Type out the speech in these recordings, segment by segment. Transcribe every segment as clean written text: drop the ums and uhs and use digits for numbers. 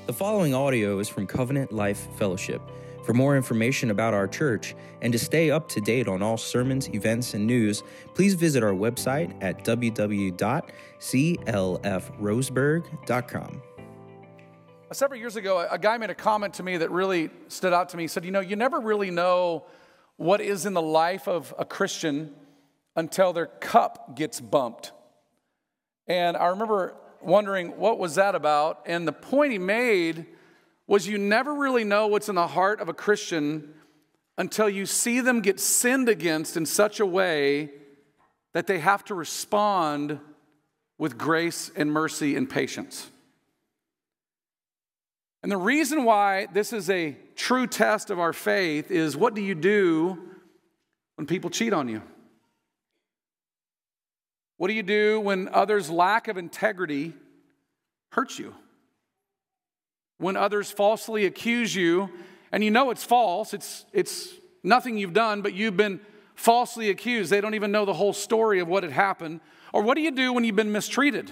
The following audio is from Covenant Life Fellowship. For more information about our church and to stay up to date on all sermons, events, and news, please visit our website at www.clfroseburg.com. Several years ago, a guy made a comment to me that really stood out to me. He said, you never really know what is in the life of a Christian until their cup gets bumped. And I remember wondering, what was that about? And the point he made was you never really know what's in the heart of a Christian until you see them get sinned against in such a way that they have to respond with grace and mercy and patience. And the reason why this is a true test of our faith is, what do you do when people cheat on you? What do you do when others' lack of integrity hurts you? When others falsely accuse you, and you know it's false, it's nothing you've done, but you've been falsely accused. They don't even know the whole story of what had happened. Or what do you do when you've been mistreated?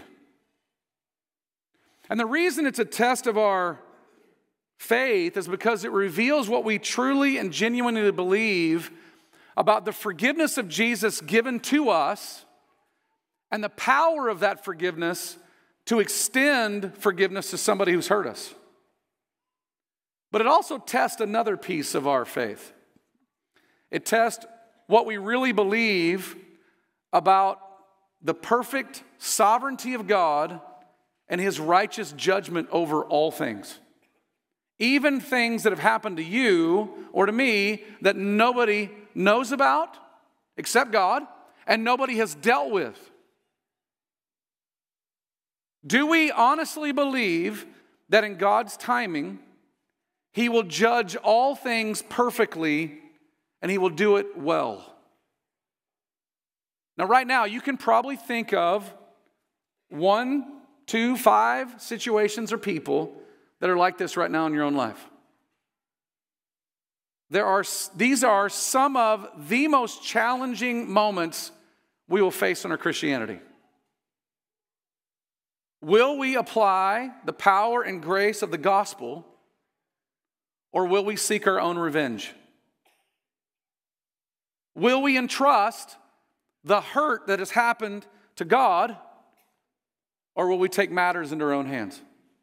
And the reason it's a test of our faith is because it reveals what we truly and genuinely believe about the forgiveness of Jesus given to us and the power of that forgiveness to extend forgiveness to somebody who's hurt us. But it also tests another piece of our faith. It tests what we really believe about the perfect sovereignty of God and His righteous judgment over all things. Even things that have happened to you or to me that nobody knows about except God and nobody has dealt with. Do we honestly believe that in God's timing, He will judge all things perfectly and He will do it well? Now, right now, you can probably think of 1, 2, 5 situations or people that are like this right now in your own life. These are some of the most challenging moments we will face in our Christianity. Will we apply the power and grace of the gospel, or will we seek our own revenge? Will we entrust the hurt that has happened to God, or will we take matters into our own hands?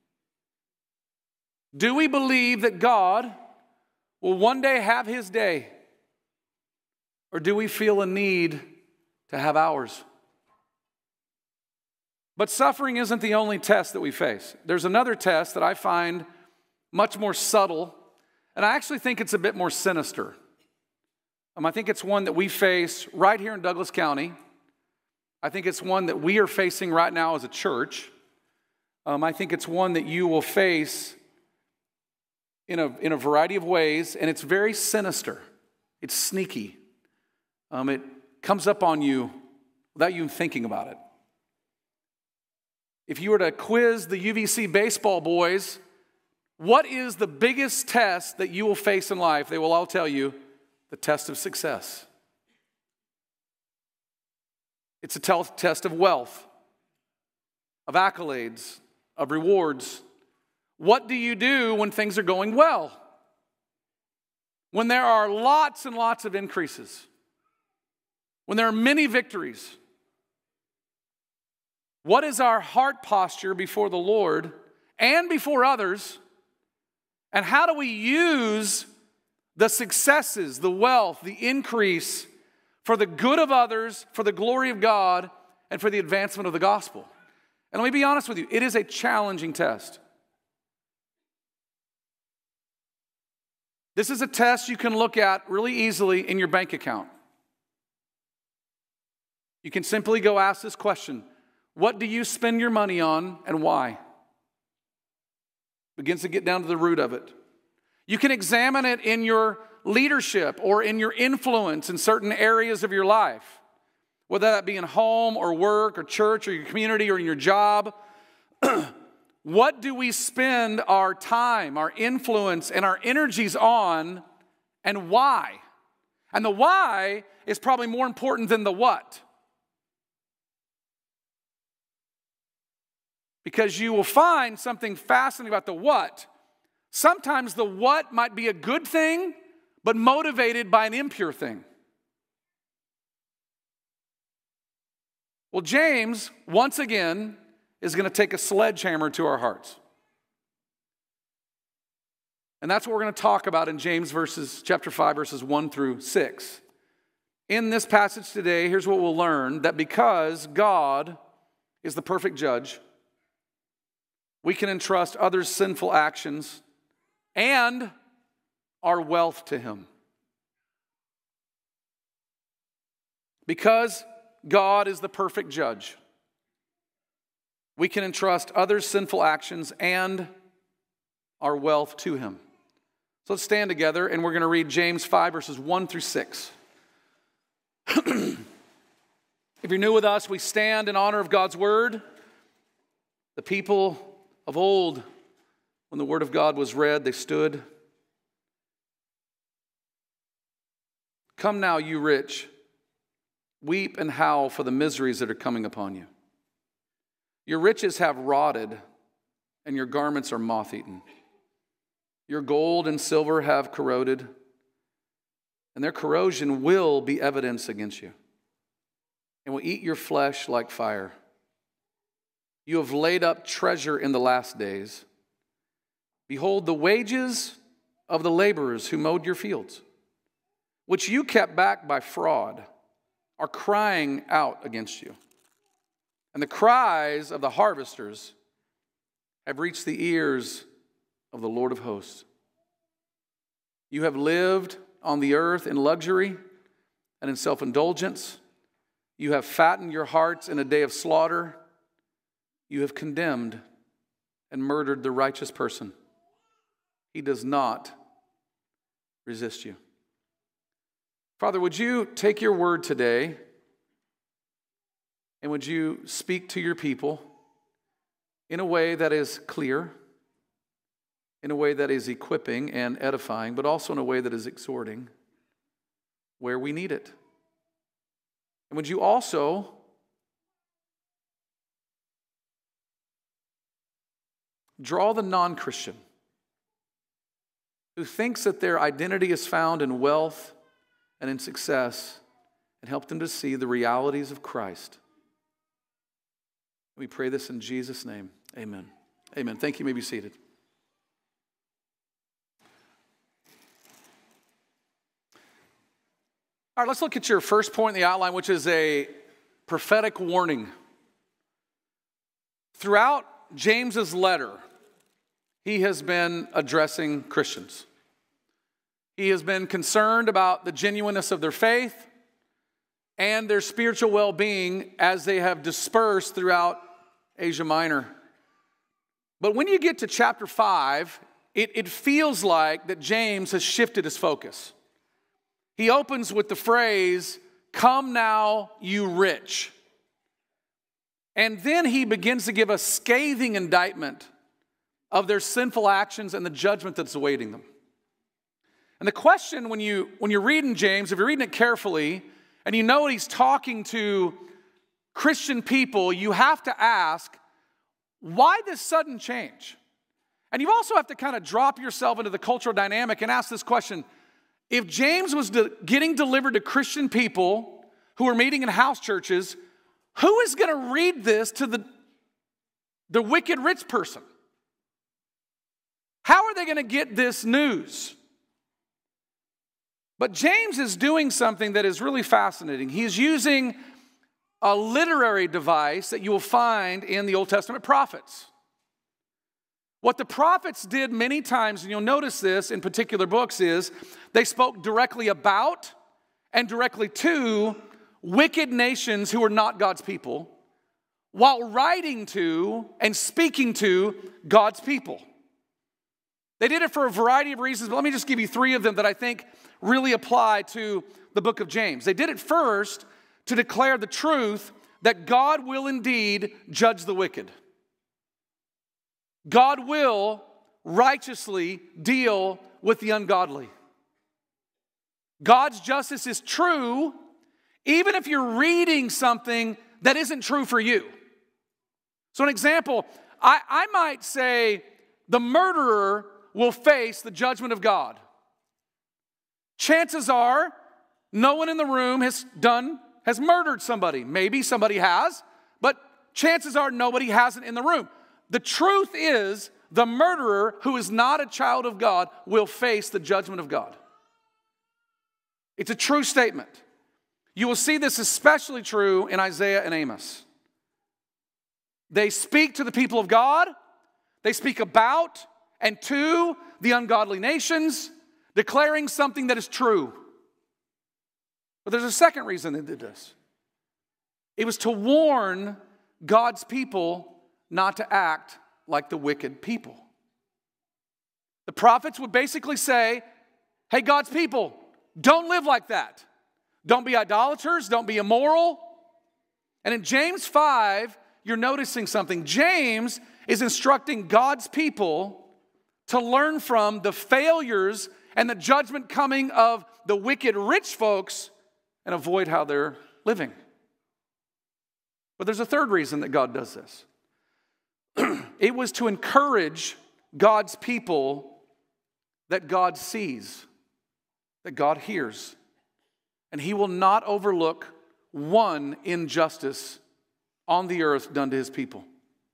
Do we believe that God will one day have His day, or do we feel a need to have ours? But suffering isn't the only test that we face. There's another test that I find much more subtle, and I actually think it's a bit more sinister. I think it's one that we face right here in Douglas County. I think it's one that we are facing right now as a church. I think it's one that you will face in a variety of ways, and it's very sinister. It's sneaky. It comes up on you without you thinking about it. If you were to quiz the UVC baseball boys, what is the biggest test that you will face in life? They will all tell you, the test of success. It's a test of wealth, of accolades, of rewards. What do you do when things are going well? When there are lots and lots of increases? When there are many victories? What is our heart posture before the Lord and before others? And how do we use the successes, the wealth, the increase for the good of others, for the glory of God, and for the advancement of the gospel? And let me be honest with you, it is a challenging test. This is a test you can look at really easily in your bank account. You can simply go ask this question: what do you spend your money on and why? Begins to get down to the root of it. You can examine it in your leadership or in your influence in certain areas of your life, whether that be in home or work or church or your community or in your job. What do we spend our time, our influence, and our energies on, and why? And the why is probably more important than the what. Because you will find something fascinating about the what. Sometimes the what might be a good thing, but motivated by an impure thing. Well, James, once again, is going to take a sledgehammer to our hearts. And that's what we're going to talk about in James chapter 5, verses 1 through 6. In this passage today, here's what we'll learn, that because God is the perfect judge, we can entrust others' sinful actions and our wealth to Him. Because God is the perfect judge, we can entrust others' sinful actions and our wealth to Him. So let's stand together and we're going to read James 5, verses 1 through 6. If you're new with us, we stand in honor of God's word. The people of old, when the word of God was read, they stood. Come now, you rich, weep and howl for the miseries that are coming upon you. Your riches have rotted, and your garments are moth-eaten. Your gold and silver have corroded, and their corrosion will be evidence against you, and will eat your flesh like fire. You have laid up treasure in the last days. Behold, the wages of the laborers who mowed your fields, which you kept back by fraud, are crying out against you. And the cries of the harvesters have reached the ears of the Lord of hosts. You have lived on the earth in luxury and in self-indulgence. You have fattened your hearts in a day of slaughter. You have condemned and murdered the righteous person. He does not resist you. Father, would you take your word today and would you speak to your people in a way that is clear, in a way that is equipping and edifying, but also in a way that is exhorting where we need it. And would you also draw the non-Christian who thinks that their identity is found in wealth and in success, and help them to see the realities of Christ. We pray this in Jesus' name. Amen. Amen. Thank you. You may be seated. All right, let's look at your first point in the outline, which is a prophetic warning. Throughout James's letter, he has been addressing Christians. He has been concerned about the genuineness of their faith and their spiritual well-being as they have dispersed throughout Asia Minor. But when you get to chapter 5, it feels like that James has shifted his focus. He opens with the phrase, "Come now, you rich." And then he begins to give a scathing indictment of their sinful actions and the judgment that's awaiting them. And the question when you're reading James, if you're reading it carefully, and you know he's talking to Christian people, you have to ask, why this sudden change? And you also have to kind of drop yourself into the cultural dynamic and ask this question. If James was getting delivered to Christian people who are meeting in house churches, who is going to read this to the wicked rich person? How are they going to get this news? But James is doing something that is really fascinating. He's using a literary device that you will find in the Old Testament prophets. What the prophets did many times, and you'll notice this in particular books, is they spoke directly about and directly to wicked nations who are not God's people, while writing to and speaking to God's people. They did it for a variety of reasons, but let me just give you 3 of them that I think really apply to the book of James. They did it first to declare the truth that God will indeed judge the wicked. God will righteously deal with the ungodly. God's justice is true even if you're reading something that isn't true for you. So an example, I might say the murderer will face the judgment of God. Chances are no one in the room has murdered somebody. Maybe somebody has, but chances are nobody hasn't in the room. The truth is, the murderer who is not a child of God will face the judgment of God. It's a true statement. You will see this especially true in Isaiah and Amos. They speak to the people of God. They speak about and to the ungodly nations, declaring something that is true. But there's a second reason they did this. It was to warn God's people not to act like the wicked people. The prophets would basically say, hey, God's people, don't live like that. Don't be idolaters, don't be immoral. And in James 5, you're noticing something. James is instructing God's people to learn from the failures and the judgment coming of the wicked rich folks and avoid how they're living. But there's a third reason that God does this. It was to encourage God's people that God sees, that God hears, and He will not overlook one injustice on the earth done to His people.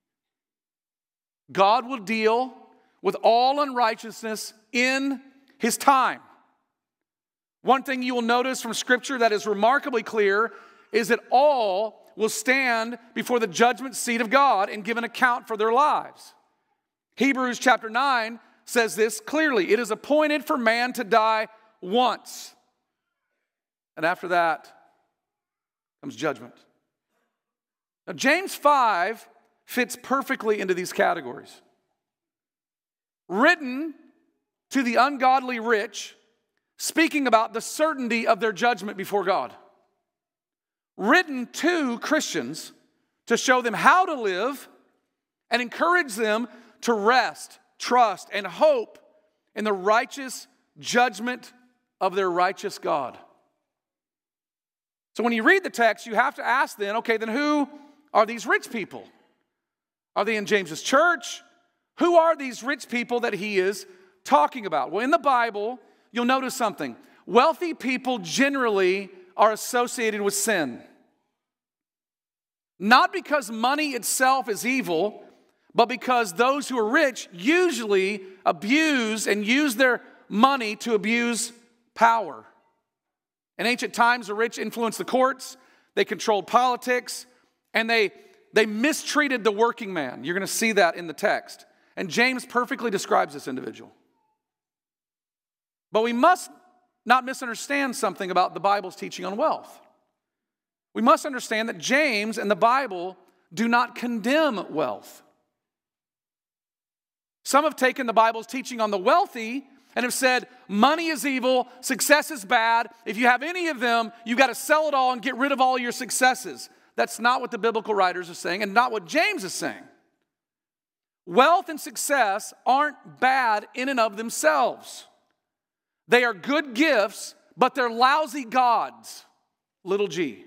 God will deal with all unrighteousness in His time. One thing you will notice from Scripture that is remarkably clear is that all will stand before the judgment seat of God and give an account for their lives. Hebrews chapter 9 says this clearly. It is appointed for man to die once. And after that comes judgment. Now, James 5 fits perfectly into these categories. Written to the ungodly rich, speaking about the certainty of their judgment before God. Written to Christians to show them how to live and encourage them to rest, trust, and hope in the righteous judgment of their righteous God. So when you read the text, you have to ask then, okay, then who are these rich people? Are they in James's church? Who are these rich people that he is talking about? Well, in the Bible, you'll notice something. Wealthy people generally are associated with sin. Not because money itself is evil, but because those who are rich usually abuse and use their money to abuse power. In ancient times, the rich influenced the courts, they controlled politics, and they mistreated the working man. You're going to see that in the text. And James perfectly describes this individual. But we must not misunderstand something about the Bible's teaching on wealth. We must understand that James and the Bible do not condemn wealth. Some have taken the Bible's teaching on the wealthy and have said, money is evil, success is bad. If you have any of them, you've got to sell it all and get rid of all your successes. That's not what the biblical writers are saying and not what James is saying. Wealth and success aren't bad in and of themselves. They are good gifts, but they're lousy gods, little g.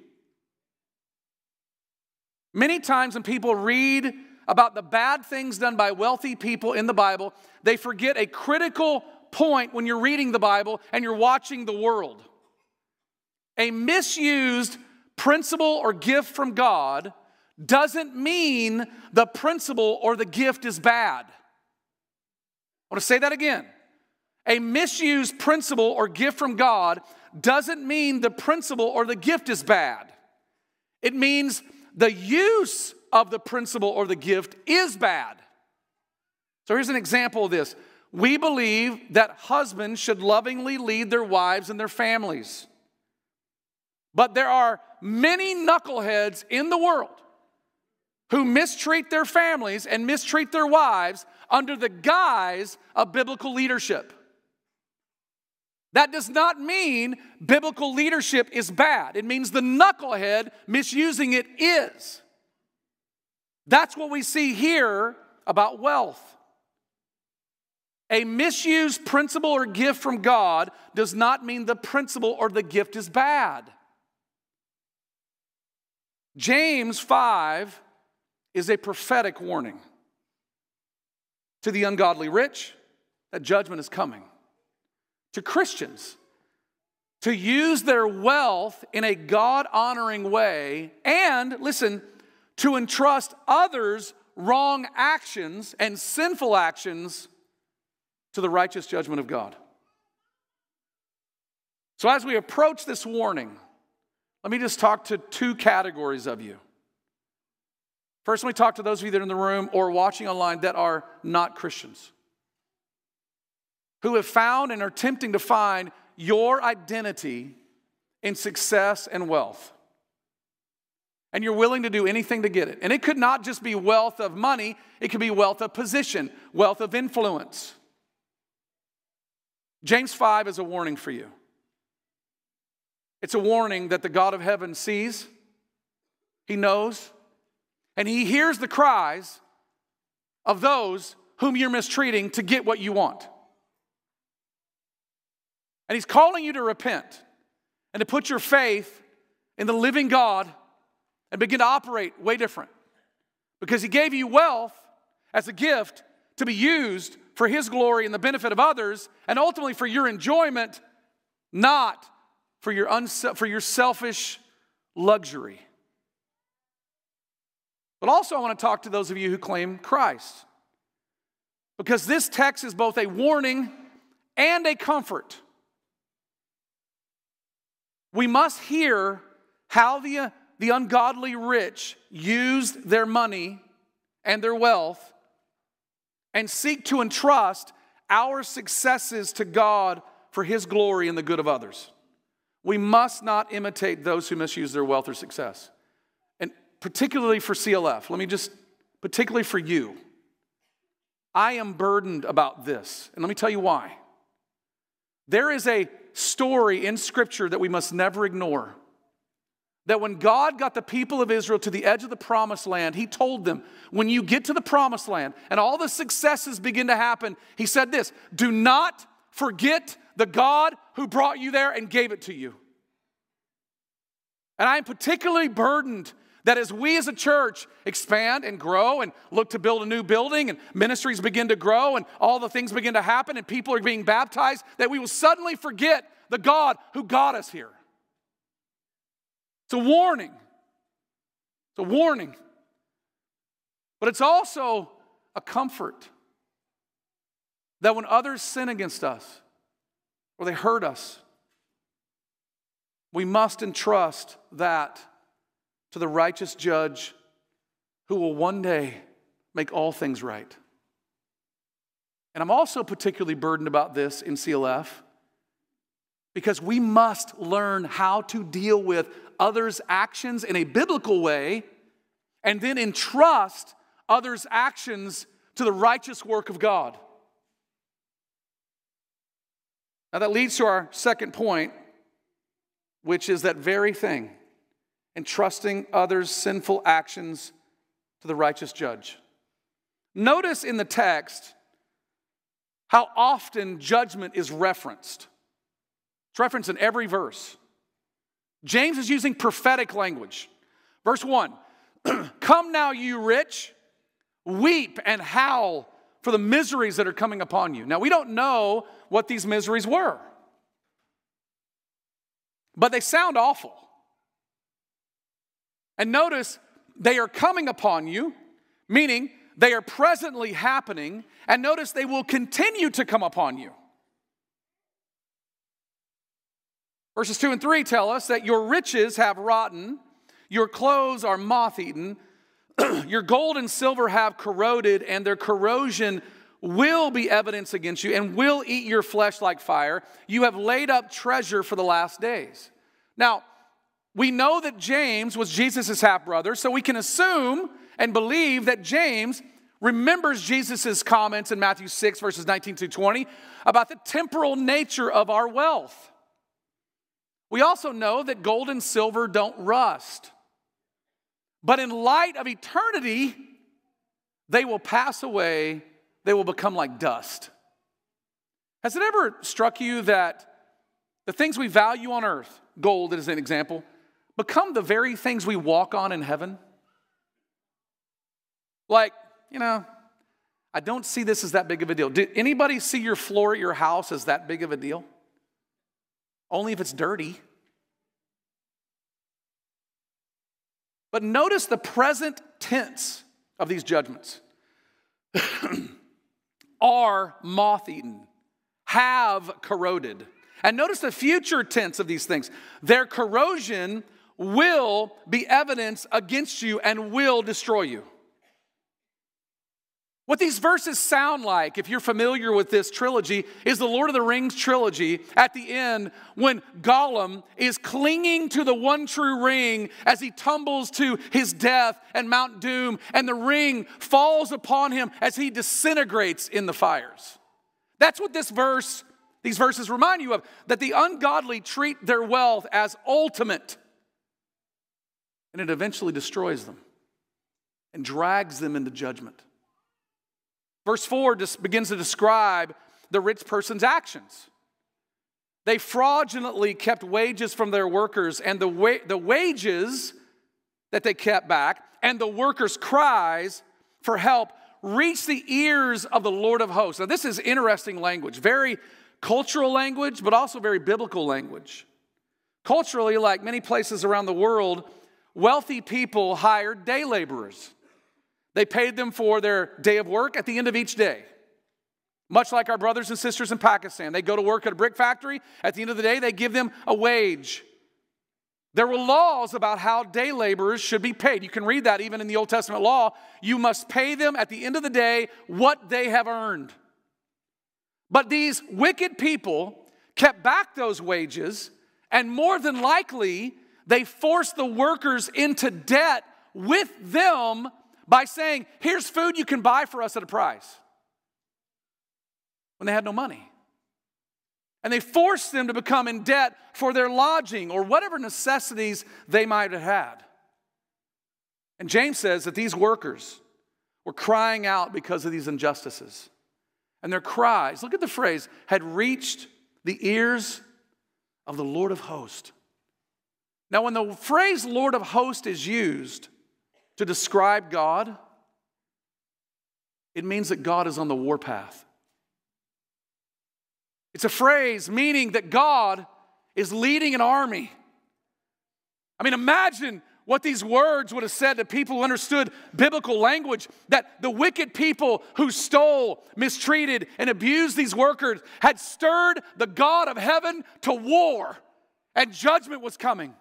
Many times when people read about the bad things done by wealthy people in the Bible, they forget a critical point when you're reading the Bible and you're watching the world. A misused principle or gift from God doesn't mean the principle or the gift is bad. I want to say that again. A misused principle or gift from God doesn't mean the principle or the gift is bad. It means the use of the principle or the gift is bad. So here's an example of this. We believe that husbands should lovingly lead their wives and their families. But there are many knuckleheads in the world who mistreat their families and mistreat their wives under the guise of biblical leadership. That does not mean biblical leadership is bad. It means the knucklehead misusing it is. That's what we see here about wealth. A misused principle or gift from God does not mean the principle or the gift is bad. James 5 is a prophetic warning. To the ungodly rich, that judgment is coming. To Christians, to use their wealth in a God-honoring way, and, listen, to entrust others' wrong actions and sinful actions to the righteous judgment of God. So as we approach this warning, let me just talk to two categories of you. First, let me talk to those of you that are in the room or watching online that are not Christians, who have found and are attempting to find your identity in success and wealth. And you're willing to do anything to get it. And it could not just be wealth of money, it could be wealth of position, wealth of influence. James 5 is a warning for you. It's a warning that the God of heaven sees, He knows, and He hears the cries of those whom you're mistreating to get what you want. And He's calling you to repent and to put your faith in the living God and begin to operate way different. Because He gave you wealth as a gift to be used for His glory and the benefit of others, and ultimately for your enjoyment, not for your selfish luxury. But also I want to talk to those of you who claim Christ. Because this text is both a warning and a comfort. We must hear how the ungodly rich used their money and their wealth and seek to entrust our successes to God for His glory and the good of others. We must not imitate those who misuse their wealth or success. And particularly for CLF, particularly for you, I am burdened about this. And let me tell you why. There is a story in Scripture that we must never ignore. That when God got the people of Israel to the edge of the promised land, He told them, when you get to the promised land and all the successes begin to happen, He said this, do not forget the God who brought you there and gave it to you. And I am particularly burdened that as we as a church expand and grow and look to build a new building and ministries begin to grow and all the things begin to happen and people are being baptized, that we will suddenly forget the God who got us here. It's a warning. It's a warning. But it's also a comfort that when others sin against us or they hurt us, we must entrust that to the righteous judge who will one day make all things right. And I'm also particularly burdened about this in CLF because we must learn how to deal with others' actions in a biblical way and then entrust others' actions to the righteous work of God. Now that leads to our second point, which is that very thing, entrusting others' sinful actions to the righteous judge. Notice in the text how often judgment is referenced. It's referenced in every verse. James is using prophetic language. Verse 1, come now you rich, weep and howl for the miseries that are coming upon you. Now we don't know what these miseries were, but they sound awful. And notice, they are coming upon you, meaning they are presently happening, and notice they will continue to come upon you. Verses 2 and 3 tell us that your riches have rotten, your clothes are moth-eaten, your gold and silver have corroded, and their corrosion will be evidence against you and will eat your flesh like fire. You have laid up treasure for the last days. Now, we know that James was Jesus' half-brother, so we can assume and believe that James remembers Jesus' comments in Matthew 6, verses 19 to 20, about the temporal nature of our wealth. We also know that gold and silver don't rust. But in light of eternity, they will pass away, they will become like dust. Has it ever struck you that the things we value on earth, gold as an example, become the very things we walk on in heaven? Like, I don't see this as that big of a deal. Did anybody see your floor at your house as that big of a deal? Only if it's dirty. But notice the present tense of these judgments. Are moth-eaten, have corroded. And notice the future tense of these things. Their corrosion will be evidence against you and will destroy you. What these verses sound like, if you're familiar with this trilogy, is the Lord of the Rings trilogy at the end when Gollum is clinging to the one true ring as he tumbles to his death and Mount Doom, and the ring falls upon him as he disintegrates in the fires. That's what these verses remind you of, that the ungodly treat their wealth as ultimate, and it eventually destroys them and drags them into judgment. Verse 4 just begins to describe the rich person's actions. They fraudulently kept wages from their workers, and the wages that they kept back and the workers' cries for help reached the ears of the Lord of hosts. Now, this is interesting language, very cultural language, but also very biblical language. Culturally, like many places around the world, wealthy people hired day laborers. They paid them for their day of work at the end of each day. Much like our brothers and sisters in Pakistan. They go to work at a brick factory. At the end of the day, they give them a wage. There were laws about how day laborers should be paid. You can read that even in the Old Testament law. You must pay them at the end of the day what they have earned. But these wicked people kept back those wages, and more than likely, they forced the workers into debt with them by saying, here's food you can buy for us at a price, when they had no money. And they forced them to become in debt for their lodging or whatever necessities they might have had. And James says that these workers were crying out because of these injustices. And their cries, look at the phrase, had reached the ears of the Lord of hosts. Now, when the phrase Lord of hosts is used to describe God, it means that God is on the warpath. It's a phrase meaning that God is leading an army. I mean, imagine what these words would have said to people who understood biblical language, that the wicked people who stole, mistreated, and abused these workers had stirred the God of heaven to war, and judgment was coming.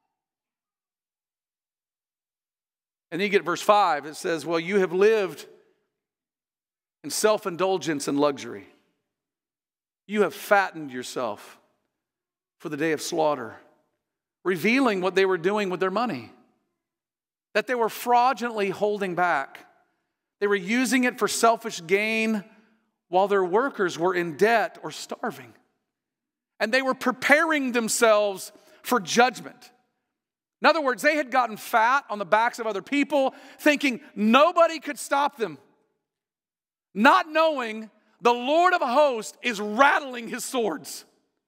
And then you get verse 5, it says, well, you have lived in self-indulgence and luxury. You have fattened yourself for the day of slaughter, revealing what they were doing with their money, that they were fraudulently holding back. They were using it for selfish gain while their workers were in debt or starving. And they were preparing themselves for judgment. In other words, they had gotten fat on the backs of other people, thinking nobody could stop them, not knowing the Lord of hosts is rattling his swords.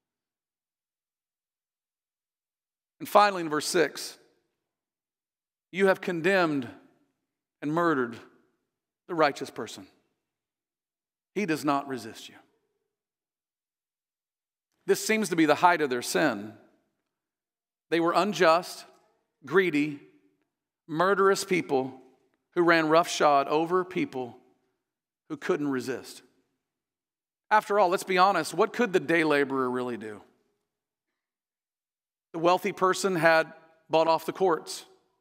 And finally, in verse 6, you have condemned and murdered the righteous person. He does not resist you. This seems to be the height of their sin. They were unjust, greedy, murderous people who ran roughshod over people who couldn't resist. After all, let's be honest, what could the day laborer really do? The wealthy person had bought off the courts.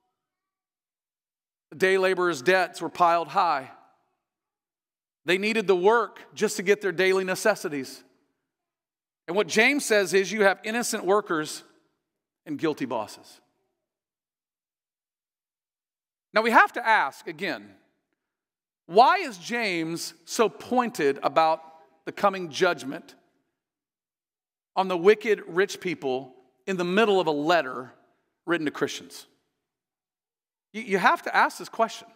The day laborer's debts were piled high. They needed the work just to get their daily necessities. And what James says is you have innocent workers and guilty bosses. Now we have to ask again, why is James so pointed about the coming judgment on the wicked rich people in the middle of a letter written to Christians? You have to ask this question.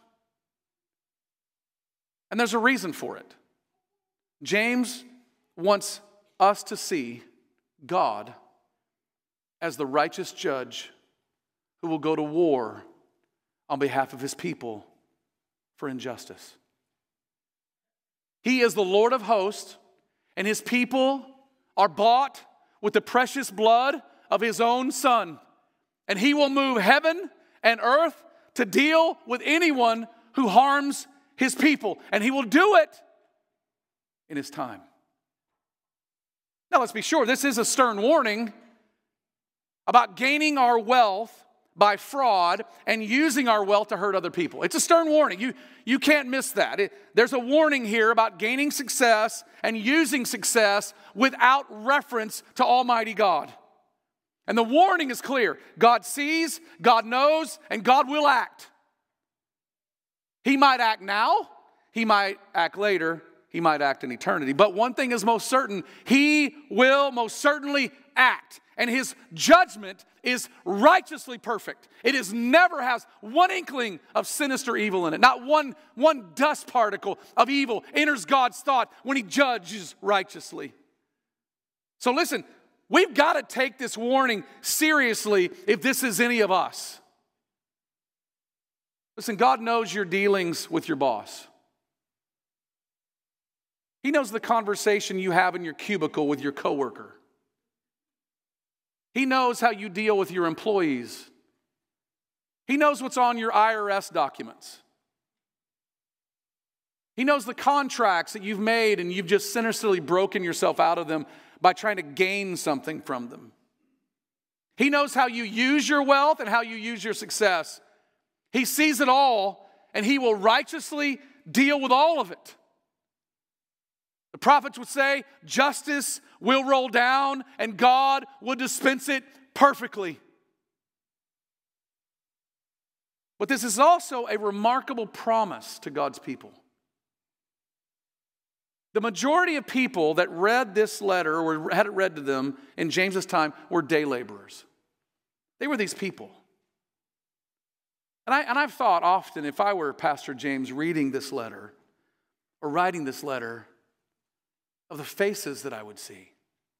And there's a reason for it. James wants us to see God as the righteous judge who will go to war on behalf of his people for injustice. He is the Lord of hosts, and his people are bought with the precious blood of his own Son. And he will move heaven and earth to deal with anyone who harms his people. And he will do it in his time. Now let's be sure, this is a stern warning about gaining our wealth by fraud and using our wealth to hurt other people. It's a stern warning. You can't miss that. There's a warning here about gaining success and using success without reference to Almighty God. And the warning is clear. God sees, God knows, and God will act. He might act now, he might act later, he might act in eternity. But one thing is most certain, he will most certainly act. And his judgment is righteously perfect. It never has one inkling of sinister evil in it. Not one dust particle of evil enters God's thought when he judges righteously. So listen, we've got to take this warning seriously if this is any of us. Listen, God knows your dealings with your boss. He knows the conversation you have in your cubicle with your coworker. He knows how you deal with your employees. He knows what's on your IRS documents. He knows the contracts that you've made and you've just sinisterly broken yourself out of them by trying to gain something from them. He knows how you use your wealth and how you use your success. He sees it all, and he will righteously deal with all of it. The prophets would say, justice will roll down, and God will dispense it perfectly. But this is also a remarkable promise to God's people. The majority of people that read this letter or had it read to them in James's time were day laborers. They were these people. And I've thought often, if I were Pastor James reading this letter or writing this letter, of the faces that I would see.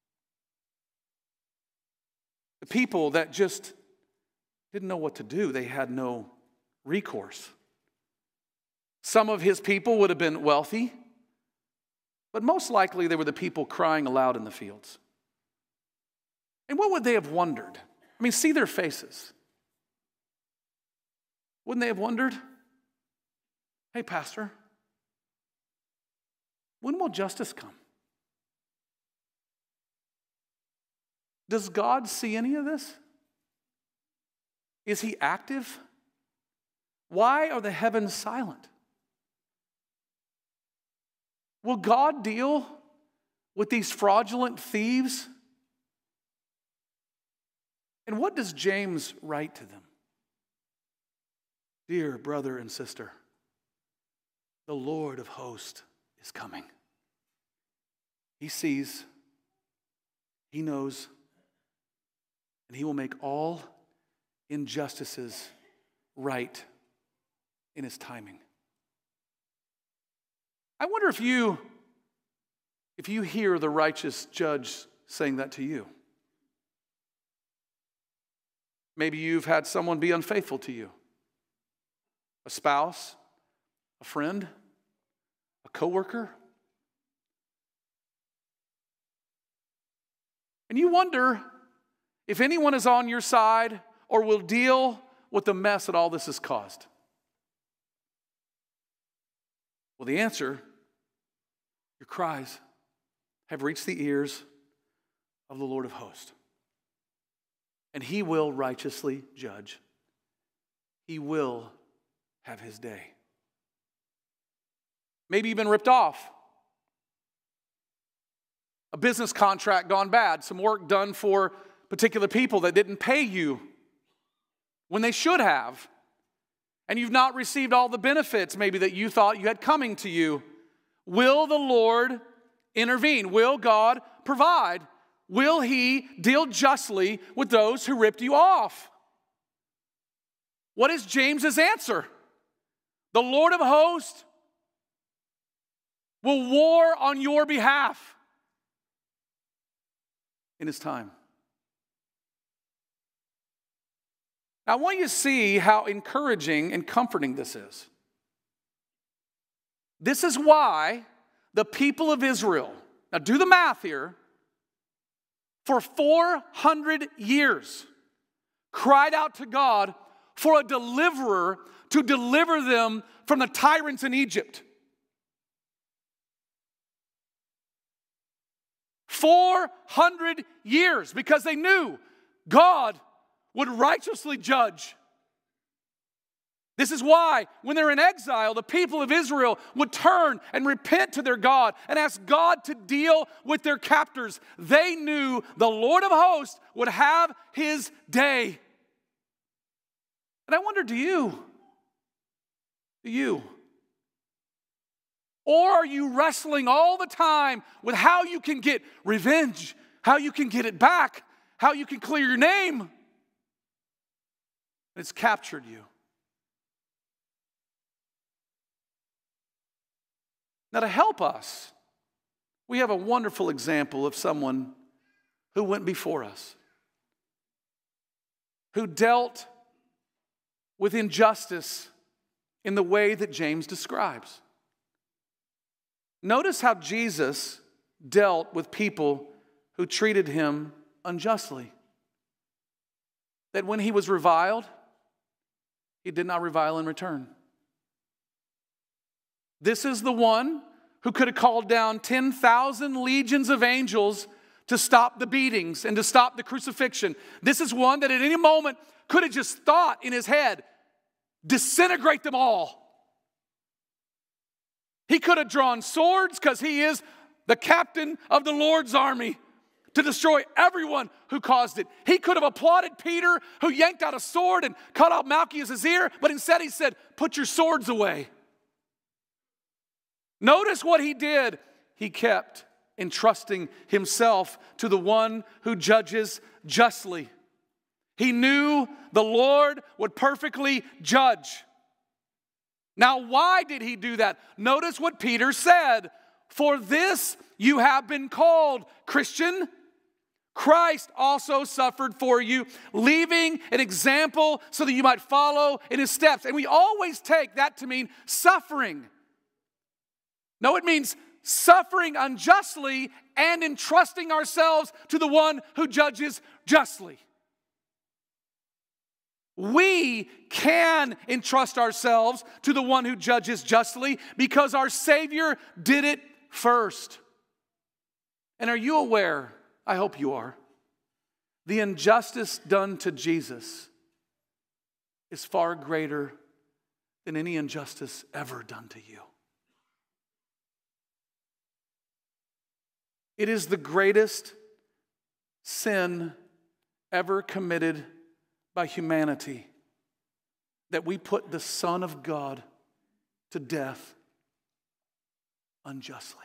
The people that just didn't know what to do. They had no recourse. Some of his people would have been wealthy, but most likely they were the people crying aloud in the fields. And what would they have wondered? I mean, see their faces. Wouldn't they have wondered? Hey, Pastor, when will justice come? Does God see any of this? Is he active? Why are the heavens silent? Will God deal with these fraudulent thieves? And what does James write to them? Dear brother and sister, the Lord of hosts is coming. He sees, he knows, and he will make all injustices right in his timing. I wonder if you hear the righteous judge saying that to you. Maybe you've had someone be unfaithful to you. A spouse, a friend, a coworker. And you wonder if anyone is on your side or will deal with the mess that all this has caused. Well, the answer, your cries have reached the ears of the Lord of hosts. And he will righteously judge. He will have his day. Maybe you've been ripped off. A business contract gone bad. Some work done for particular people that didn't pay you when they should have. And you've not received all the benefits maybe that you thought you had coming to you. Will the Lord intervene? Will God provide? Will he deal justly with those who ripped you off? What is James's answer? The Lord of hosts will war on your behalf in his time. Now, I want you to see how encouraging and comforting this is. This is why the people of Israel, now do the math here, for 400 years cried out to God for a deliverer to deliver them from the tyrants in Egypt. 400 years, because they knew God would righteously judge. This is why, when they're in exile, the people of Israel would turn and repent to their God and ask God to deal with their captors. They knew the Lord of hosts would have his day. And I wonder, do you? Do you? Or are you wrestling all the time with how you can get revenge, how you can get it back, how you can clear your name? And it's captured you. Now, to help us, we have a wonderful example of someone who went before us, who dealt with injustice in the way that James describes. Notice how Jesus dealt with people who treated him unjustly. That when he was reviled, he did not revile in return. This is the one who could have called down 10,000 legions of angels to stop the beatings and to stop the crucifixion. This is one that at any moment could have just thought in his head, disintegrate them all. He could have drawn swords because he is the captain of the Lord's army to destroy everyone who caused it. He could have applauded Peter, who yanked out a sword and cut off Malchus' ear, but instead he said, put your swords away. Notice what he did. He kept entrusting himself to the one who judges justly. He knew the Lord would perfectly judge. Now, why did he do that? Notice what Peter said. For this you have been called, Christian. Christ also suffered for you, leaving an example so that you might follow in his steps. And we always take that to mean suffering. No, it means suffering unjustly and entrusting ourselves to the one who judges justly. We can entrust ourselves to the one who judges justly because our Savior did it first. And are you aware, I hope you are, the injustice done to Jesus is far greater than any injustice ever done to you. It is the greatest sin ever committed by humanity that we put the Son of God to death unjustly.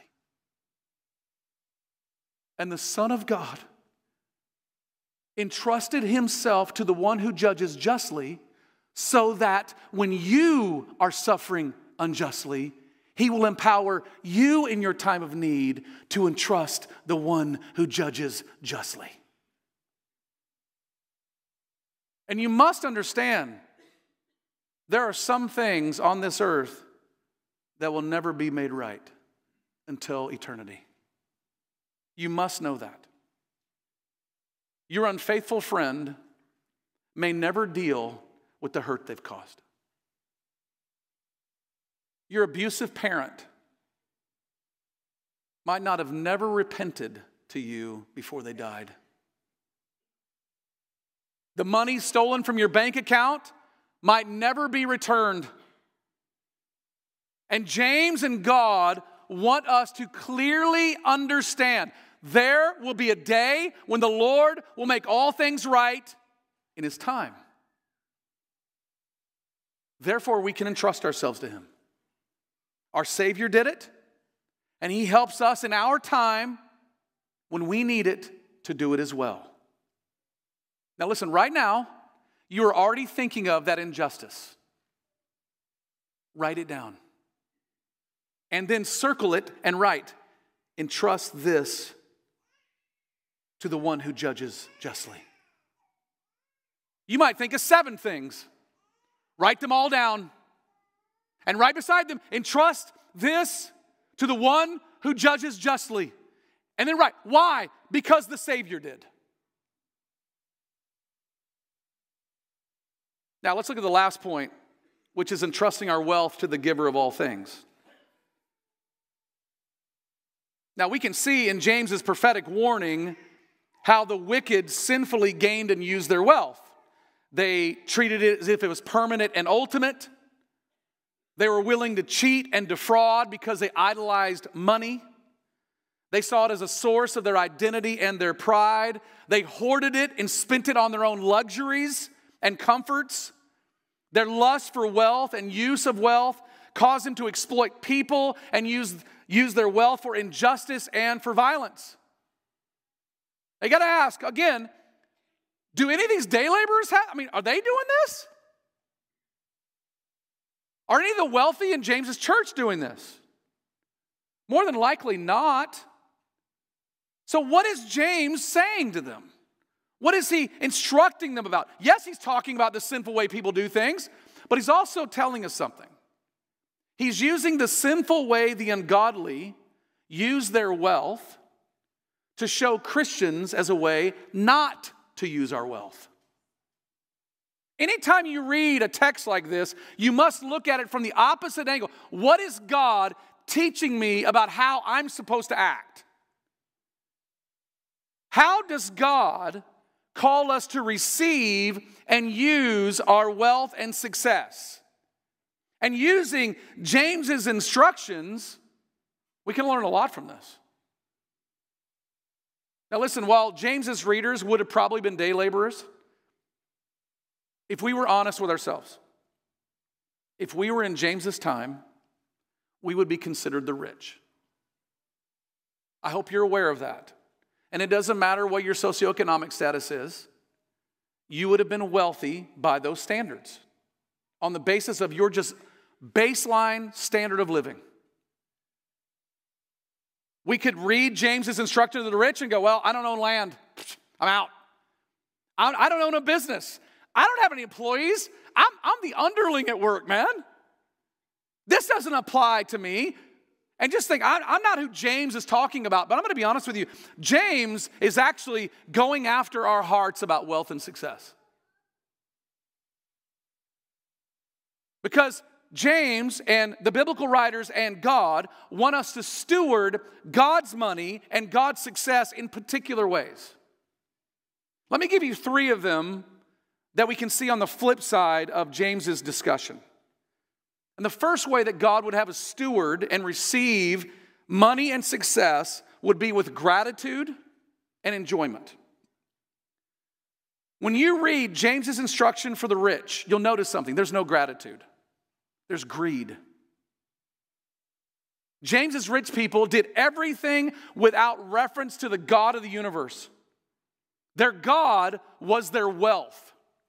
And the Son of God entrusted himself to the one who judges justly so that when you are suffering unjustly, he will empower you in your time of need to entrust the one who judges justly. And you must understand, there are some things on this earth that will never be made right until eternity. You must know that. Your unfaithful friend may never deal with the hurt they've caused. Your abusive parent might not have never repented to you before they died. The money stolen from your bank account might never be returned. And James and God want us to clearly understand there will be a day when the Lord will make all things right in his time. Therefore, we can entrust ourselves to him. Our Savior did it, and he helps us in our time when we need it to do it as well. Now listen, right now, you are already thinking of that injustice. Write it down. And then circle it and write, entrust this to the one who judges justly. You might think of 7 things. Write them all down. And right beside them, entrust this to the one who judges justly. And then right, why? Because the Savior did. Now let's look at the last point, which is entrusting our wealth to the giver of all things. Now we can see in James's prophetic warning how the wicked sinfully gained and used their wealth. They treated it as if it was permanent and ultimate. They were willing to cheat and defraud because they idolized money. They saw it as a source of their identity and their pride. They hoarded it and spent it on their own luxuries and comforts. Their lust for wealth and use of wealth caused them to exploit people and use their wealth for injustice and for violence. You got to ask, again, do any of these day laborers are they doing this? Are any of the wealthy in James's church doing this? More than likely not. So what is James saying to them? What is he instructing them about? Yes, he's talking about the sinful way people do things, but he's also telling us something. He's using the sinful way the ungodly use their wealth to show Christians as a way not to use our wealth. Anytime you read a text like this, you must look at it from the opposite angle. What is God teaching me about how I'm supposed to act? How does God call us to receive and use our wealth and success? And using James's instructions, we can learn a lot from this. Now listen, while James's readers would have probably been day laborers, if we were honest with ourselves, if we were in James's time, we would be considered the rich. I hope you're aware of that. And it doesn't matter what your socioeconomic status is, you would have been wealthy by those standards on the basis of your just baseline standard of living. We could read James's instruction to the rich and go, well, I don't own land. I'm out. I don't own a business. I don't have any employees. I'm the underling at work, man. This doesn't apply to me. And just think, I'm not who James is talking about, but I'm going to be honest with you. James is actually going after our hearts about wealth and success. Because James and the biblical writers and God want us to steward God's money and God's success in particular ways. Let me give you 3 of them that we can see on the flip side of James's discussion. And the first way that God would have us steward and receive money and success would be with gratitude and enjoyment. When you read James's instruction for the rich, you'll notice something. There's no gratitude. There's greed. James's rich people did everything without reference to the God of the universe. Their God was their wealth.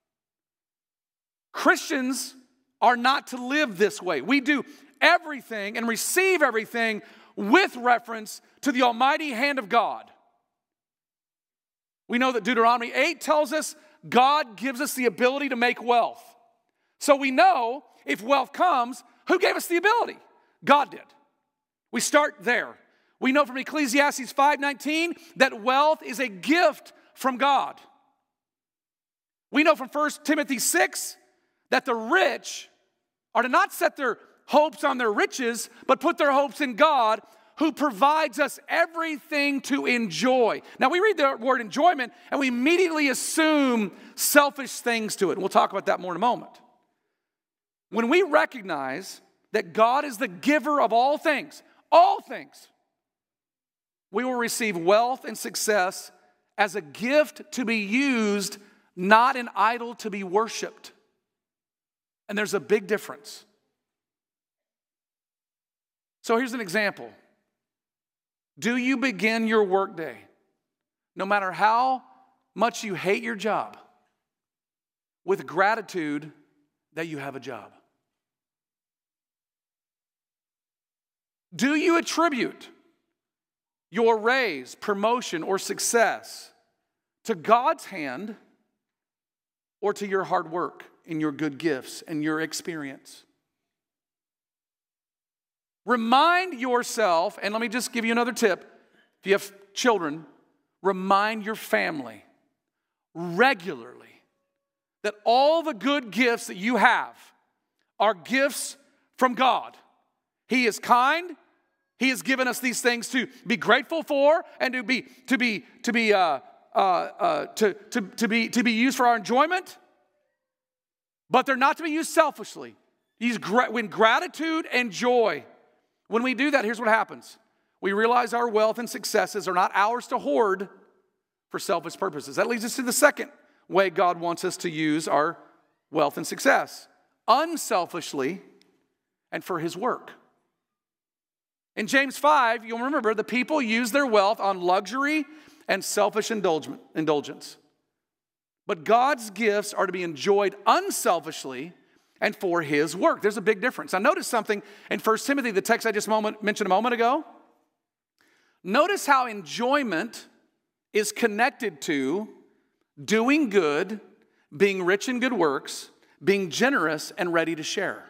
Christians are not to live this way. We do everything and receive everything with reference to the almighty hand of God. We know that Deuteronomy 8 tells us God gives us the ability to make wealth. So we know if wealth comes, who gave us the ability? God did. We start there. We know from Ecclesiastes 5:19 that wealth is a gift from God. We know from 1 Timothy 6 that the rich are to not set their hopes on their riches, but put their hopes in God, who provides us everything to enjoy. Now we read the word enjoyment and we immediately assume selfish things to it. And we'll talk about that more in a moment. When we recognize that God is the giver of all things, we will receive wealth and success as a gift to be used, not an idol to be worshiped. And there's a big difference. So here's an example. Do you begin your workday, no matter how much you hate your job, with gratitude that you have a job? Do you attribute your raise, promotion, or success to God's hand or to your hard work and your good gifts and your experience? Remind yourself, and let me just give you another tip. If you have children, remind your family regularly that all the good gifts that you have are gifts from God. He is kind. He has given us these things to be grateful for and to be used for our enjoyment. But they're not to be used selfishly. When gratitude and joy, when we do that, here's what happens. We realize our wealth and successes are not ours to hoard for selfish purposes. That leads us to the second way God wants us to use our wealth and success. Unselfishly and for His work. In James 5, you'll remember the people use their wealth on luxury and selfish indulgence. But God's gifts are to be enjoyed unselfishly and for His work. There's a big difference. Now notice something in 1 Timothy, the text I just mentioned a moment ago. Notice how enjoyment is connected to doing good, being rich in good works, being generous and ready to share.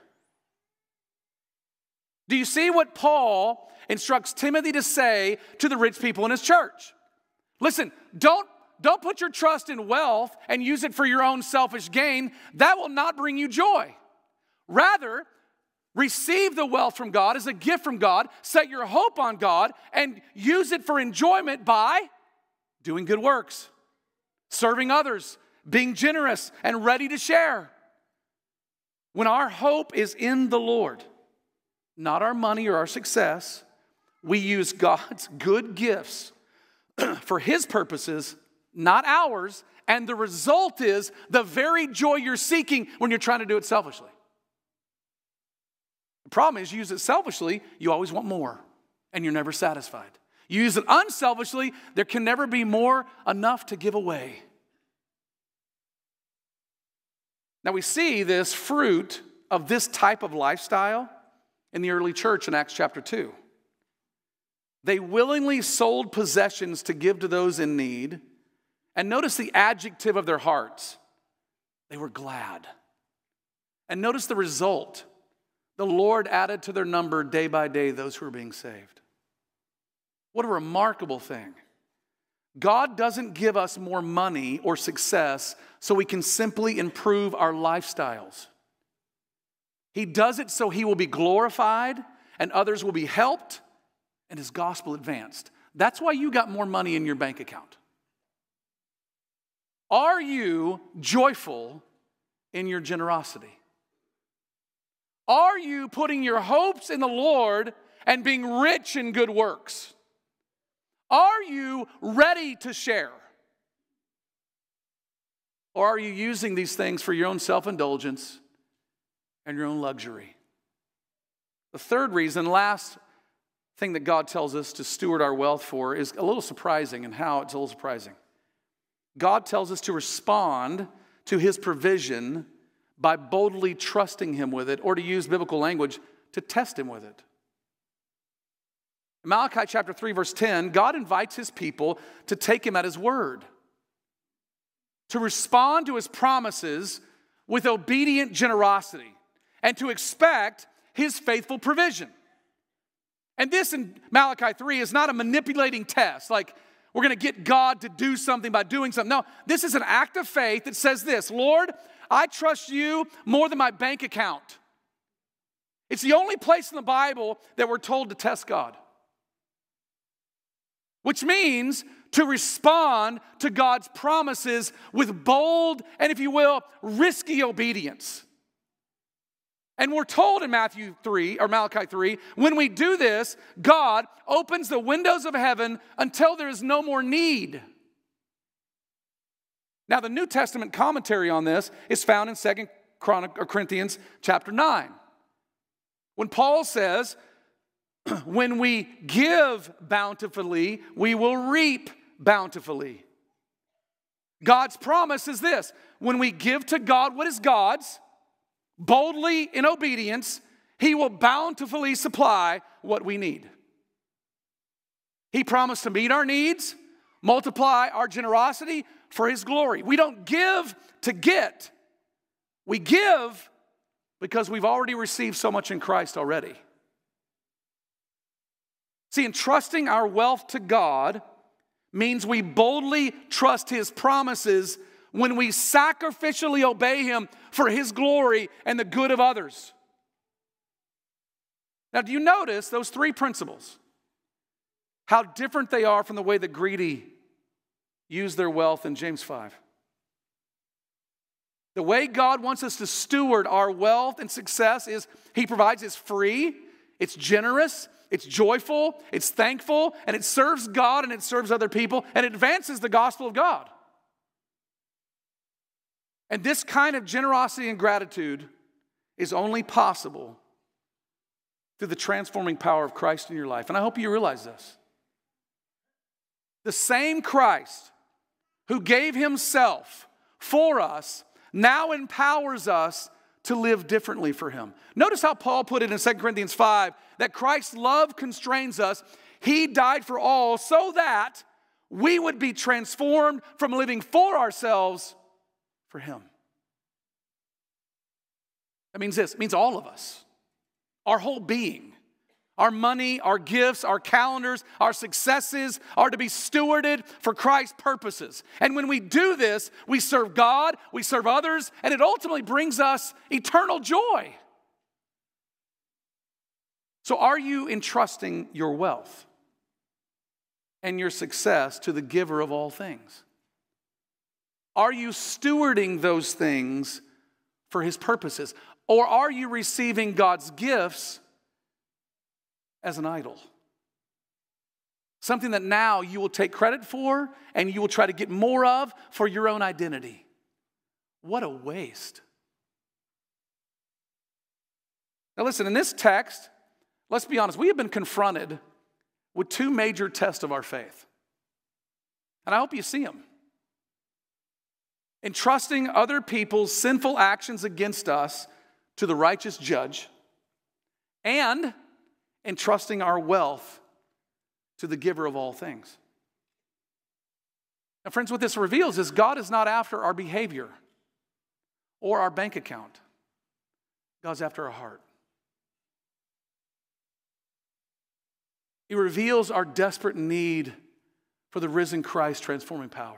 Do you see what Paul instructs Timothy to say to the rich people in his church? Listen, don't put your trust in wealth and use it for your own selfish gain. That will not bring you joy. Rather, receive the wealth from God as a gift from God, set your hope on God, and use it for enjoyment by doing good works, serving others, being generous and ready to share. When our hope is in the Lord, not our money or our success, we use God's good gifts for His purposes, not ours, and the result is the very joy you're seeking when you're trying to do it selfishly. The problem is, you use it selfishly, you always want more, and you're never satisfied. You use it unselfishly, there can never be more enough to give away. Now we see this fruit of this type of lifestyle in the early church in Acts chapter 2. They willingly sold possessions to give to those in need. And notice the adjective of their hearts. They were glad. And notice the result. The Lord added to their number day by day those who were being saved. What a remarkable thing. God doesn't give us more money or success so we can simply improve our lifestyles. He does it so He will be glorified and others will be helped and His gospel advanced. That's why you got more money in your bank account. Are you joyful in your generosity? Are you putting your hopes in the Lord and being rich in good works? Are you ready to share? Or are you using these things for your own self-indulgence and your own luxury? The third reason, last thing that God tells us to steward our wealth for is a little surprising, and how it's a little surprising. God tells us to respond to His provision by boldly trusting Him with it, or to use biblical language, to test Him with it. In Malachi chapter 3, verse 10, God invites His people to take Him at His word, to respond to His promises with obedient generosity, and to expect His faithful provision. And this in Malachi 3 is not a manipulating test, like we're going to get God to do something by doing something. No, this is an act of faith that says this: Lord, I trust You more than my bank account. It's the only place in the Bible that we're told to test God. Which means to respond to God's promises with bold and, if you will, risky obedience. And we're told in Malachi 3, when we do this, God opens the windows of heaven until there is no more need. Now, the New Testament commentary on this is found in 2 Corinthians chapter 9. When Paul says, when we give bountifully, we will reap bountifully. God's promise is this: when we give to God what is God's, boldly in obedience, He will bountifully supply what we need. He promised to meet our needs, multiply our generosity for His glory. We don't give to get. We give because we've already received so much in Christ already. See, entrusting our wealth to God means we boldly trust His promises when we sacrificially obey Him for His glory and the good of others. Now, do you notice those three principles? How different they are from the way the greedy use their wealth in James 5. The way God wants us to steward our wealth and success is He provides is free, it's generous, it's joyful, it's thankful, and it serves God and it serves other people, and it advances the gospel of God. And this kind of generosity and gratitude is only possible through the transforming power of Christ in your life. And I hope you realize this. The same Christ who gave Himself for us now empowers us to live differently for Him. Notice how Paul put it in 2 Corinthians 5, that Christ's love constrains us. He died for all so that we would be transformed from living for ourselves for Him. That means this. It means all of us. Our whole being. Our money, our gifts, our calendars, our successes are to be stewarded for Christ's purposes. And when we do this, we serve God, we serve others, and it ultimately brings us eternal joy. So are you entrusting your wealth and your success to the giver of all things? Are you stewarding those things for His purposes? Or are you receiving God's gifts as an idol? Something that now you will take credit for and you will try to get more of for your own identity. What a waste. Now listen, in this text, let's be honest, we have been confronted with two major tests of our faith. And I hope you see them. Entrusting other people's sinful actions against us to the righteous judge, and entrusting our wealth to the giver of all things. Now, friends, what this reveals is God is not after our behavior or our bank account. God's after our heart. He reveals our desperate need for the risen Christ transforming power.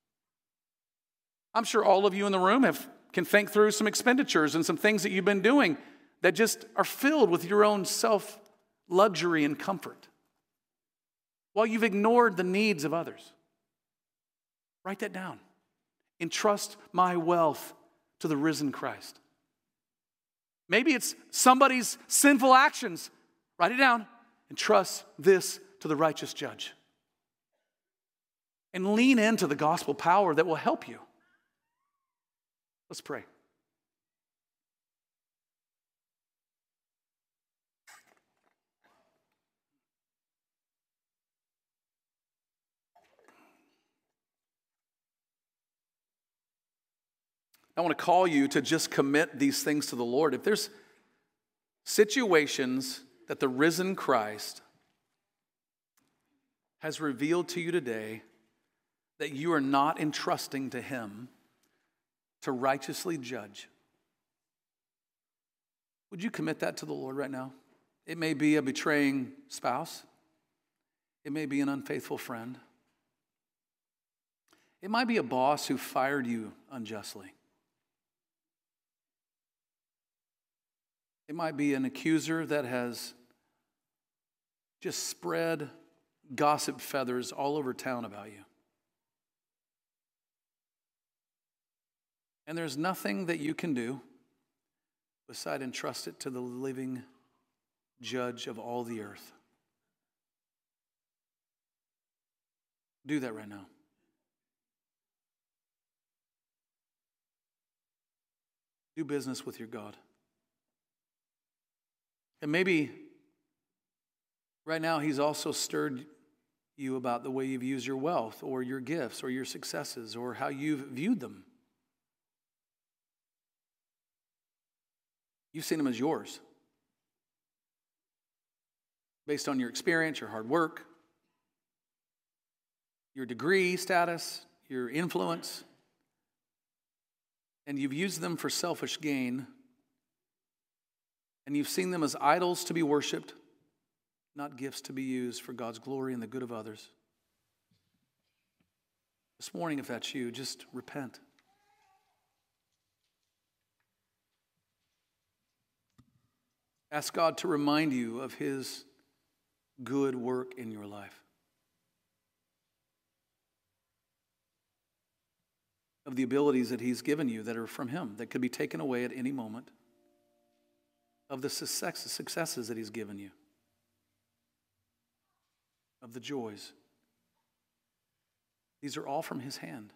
I'm sure all of you in the room can think through some expenditures and some things that you've been doing that just are filled with your own self-luxury and comfort, while you've ignored the needs of others. Write that down. Entrust my wealth to the risen Christ. Maybe it's somebody's sinful actions. Write it down. Entrust this to the righteous judge. And lean into the gospel power that will help you. Let's pray. I want to call you to just commit these things to the Lord. If there's situations that the risen Christ has revealed to you today that you are not entrusting to Him to righteously judge, would you commit that to the Lord right now? It may be a betraying spouse. It may be an unfaithful friend. It might be a boss who fired you unjustly. It might be an accuser that has just spread gossip feathers all over town about you. And there's nothing that you can do beside entrust it to the living judge of all the earth. Do that right now. Do business with your God. And maybe right now He's also stirred you about the way you've used your wealth or your gifts or your successes or how you've viewed them. You've seen them as yours based on your experience, your hard work, your degree status, your influence, and you've used them for selfish gain, and you've seen them as idols to be worshiped, not gifts to be used for God's glory and the good of others. This morning, if that's you, just repent. Ask God to remind you of His good work in your life, of the abilities that He's given you that are from Him, that could be taken away at any moment, of the successes that He's given you, of the joys. These are all from His hand.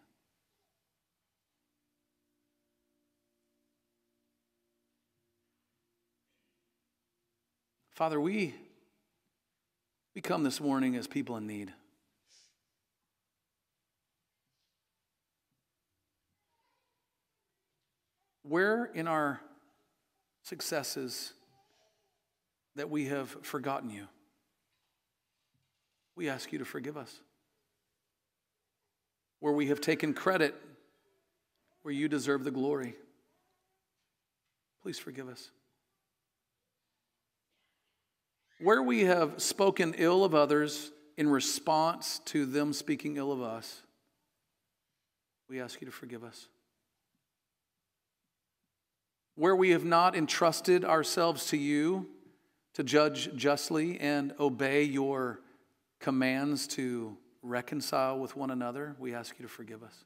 Father, we come this morning as people in need. Where in our successes that we have forgotten you, we ask you to forgive us. Where we have taken credit where you deserve the glory, please forgive us. Where we have spoken ill of others in response to them speaking ill of us, we ask you to forgive us. Where we have not entrusted ourselves to you to judge justly and obey your commands to reconcile with one another, we ask you to forgive us.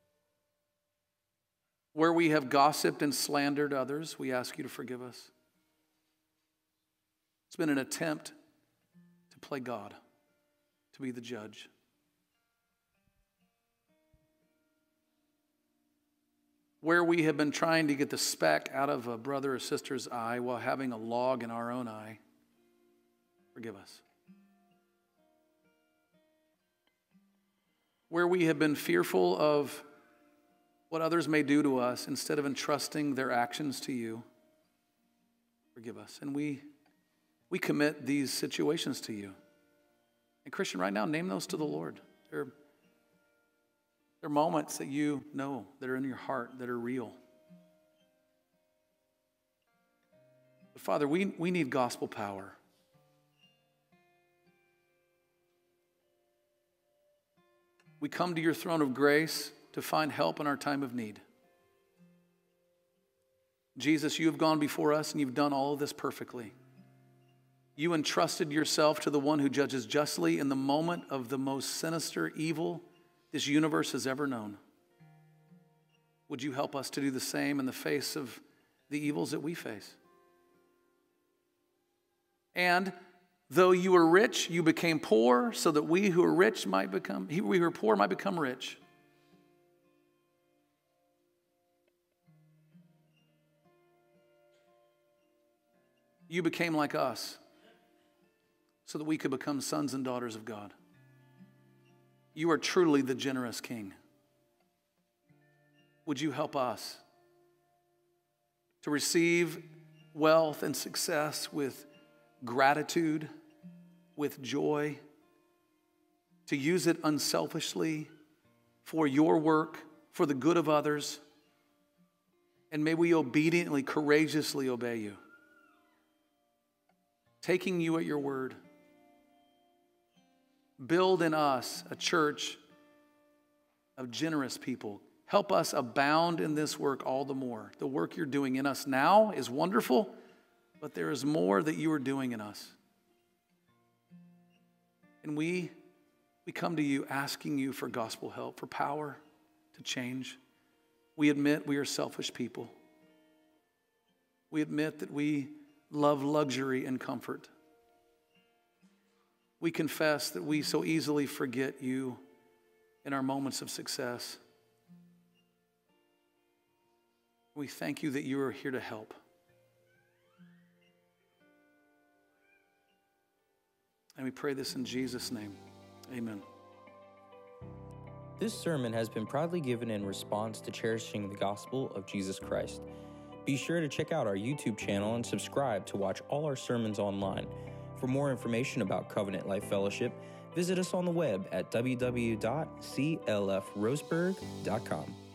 Where we have gossiped and slandered others, we ask you to forgive us. It's been an attempt to play God, to be the judge. Where we have been trying to get the speck out of a brother or sister's eye while having a log in our own eye, forgive us. Where we have been fearful of what others may do to us instead of entrusting their actions to you, forgive us. And we commit these situations to you. And Christian, right now, name those to the Lord. They're moments that you know, that are in your heart, that are real. But Father, we need gospel power. We come to your throne of grace to find help in our time of need. Jesus, you have gone before us and you've done all of this perfectly. You entrusted yourself to the one who judges justly in the moment of the most sinister evil this universe has ever known. Would you help us to do the same in the face of the evils that we face? And though you were rich, you became poor so that we who are poor might become rich. You became like us so that we could become sons and daughters of God. You are truly the generous King. Would you help us to receive wealth and success with gratitude, with joy, to use it unselfishly for your work, for the good of others, and may we obediently, courageously obey you, taking you at your word. Build in us a church of generous people. Help us abound in this work all the more. The work you're doing in us now is wonderful, but there is more that you are doing in us. And we come to you asking you for gospel help, for power to change. We admit we are selfish people. We admit that we love luxury and comfort. We confess that we so easily forget you in our moments of success. We thank you that you are here to help. And we pray this in Jesus' name. Amen. This sermon has been proudly given in response to cherishing the gospel of Jesus Christ. Be sure to check out our YouTube channel and subscribe to watch all our sermons online. For more information about Covenant Life Fellowship, visit us on the web at www.clfroseburg.com.